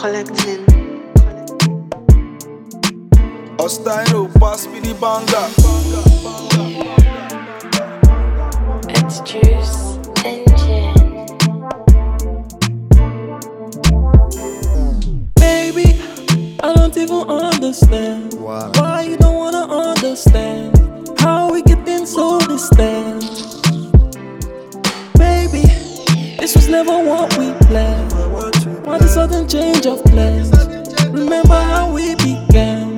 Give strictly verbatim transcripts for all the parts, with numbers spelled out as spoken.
collecting. Hostile, pass me the banger. It's Juice Engine. Baby, I don't even understand Why? why you don't wanna understand how we getting so distant. Baby, this was never what we planned. Why the sudden change of plans? Remember how we began.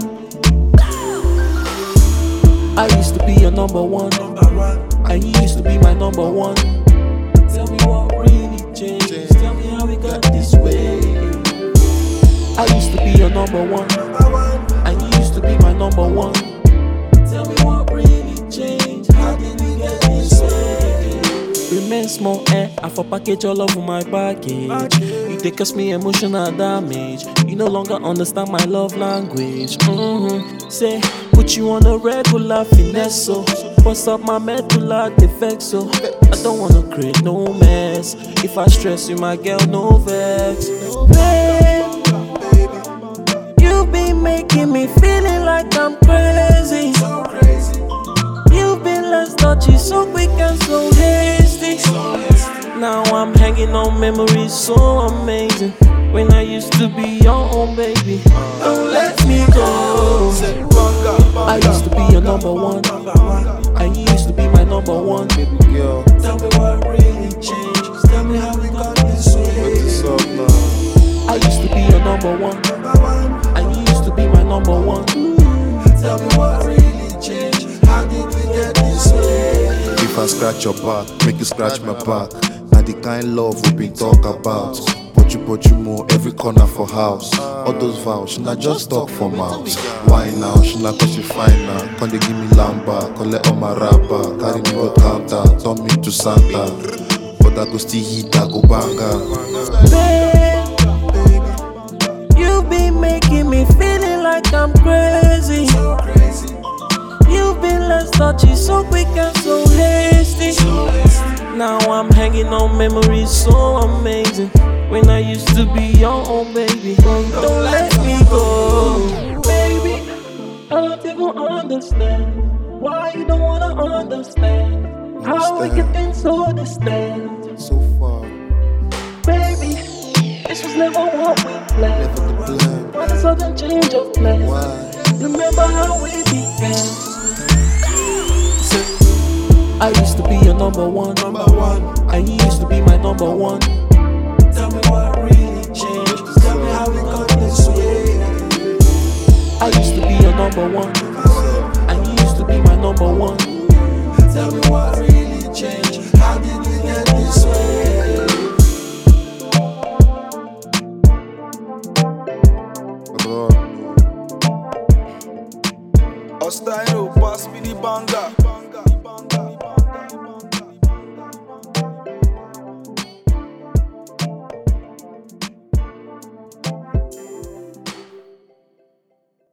I used to be your number one, and you used to be my number one. Tell me what really changed. Tell me how we got this way. I used to be your number one, and you used to be my number one. Tell me what really changed. How did we get this way? Remain small, eh? I for package all over my package. You take cause me emotional damage. You no longer understand my love language. Mm-hmm. Say, put you on a regular finesse, so bust up my medulla defect, so I don't wanna create no mess. If I stress you, my girl, no vex. Babe, you've been making me feeling like I'm crazy. You've been less touchy, so quick and so hasty. Now I'm hanging on memories so amazing. When I used to be your own baby, don't let me go. I used to be your number one, and you used to be my number one. Baby girl, Tell me what really changed. Tell me how we got this way. what's up now? I used to be your number one, and you used to be my number one. Tell me what really changed. How did we get this way? If I scratch your back, make you scratch my back. Now the kind love we been talk about. But you put you more every corner for house. All those vows, she not just talk for mouth. Why now? She not cause you fine now. Can they give me lamba? Collect all my rapper. Carry me go counter, turn me to Santa. But I go still hit, I go banger. Babe, you've been making me feeling like I'm crazy. You've been less touchy, so quick and so hasty. Now I'm hanging on memories so amazing. When I used to be your own baby, don't let me go. Baby, I don't even understand why you don't wanna understand how we getting so distant. So far, Baby, this was never what we planned. never the plan. Why the sudden change of plans? Why? Remember how we began. I used to be your number one, number one, and you used to be my number one. Tell me what really changed. Tell me how we got this way. I used to be your number one, and you used to be my number one. Tell me what really changed. How did we get this way? Abroad.